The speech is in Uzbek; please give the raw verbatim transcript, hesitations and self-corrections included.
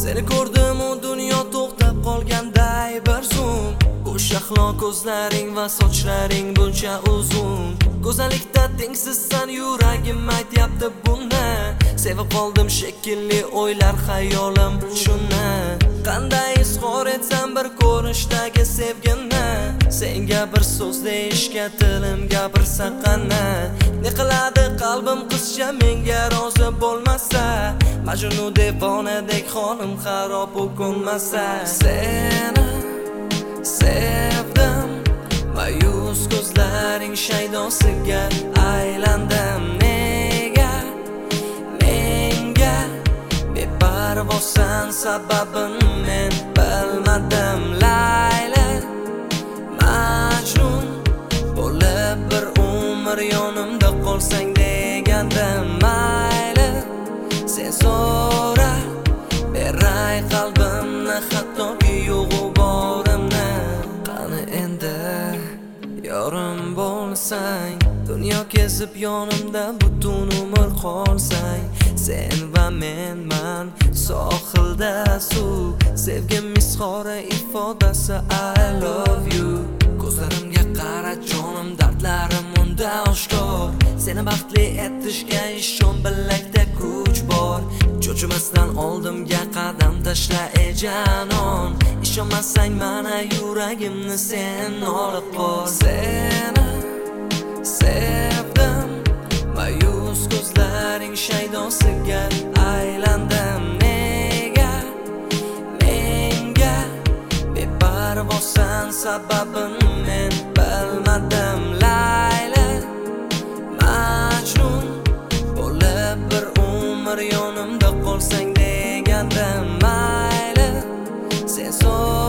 Seni ko'rdim u dunyo to'xtab qolganday bir zum. Bo'sh axloq ko'zlaring va sochlaring buncha uzun. Go'zallikda tengsizsan, yuragim aytyapti buni. Sevib qoldim shekilli o'ylar xayolim shuni. Qanday izhor etsam bir ko'rishdagi sevgimni. Senga bir so'z deyishga tilim gapirsa qani. Ne qiladi qalbim qizcha menga rozi bo'lmasa. Majnun devonadek xonim xarob u ko'nmasa. Seni sevdim, mayus ko'zlaring shaydosiga aylandim. Nega menga beparvosan, sababin men bilmadim. Layla Majnun bo'lib bir umr yonimda qolsang degandim. Mayli sen so'ra beray qalbimni, hattoki yo'g'u borimni. Qani endi yorim bo'lsang, dunyo kezib yonimda butun umr qolsang. Sen va menman sohilda suv, sevgim izhori ifodasi I love you. Ko'zlarimga qara jonim, dardlarim unda oshkor. Seni baxtli etishga ishon, bilakda kuch bor. Cho'chimasdan oldimga qadam tashla ey janon. Ishonmasang mana yuragimni sen olib qol. Seni sevdim, mayus ko'zlaring shaydosiga aylandim. Nega menga beparvosan, sababin men bilmadim. Layla Majnun bo'lib bir umr yonimda qolsang degandim. Mayli sen so'ra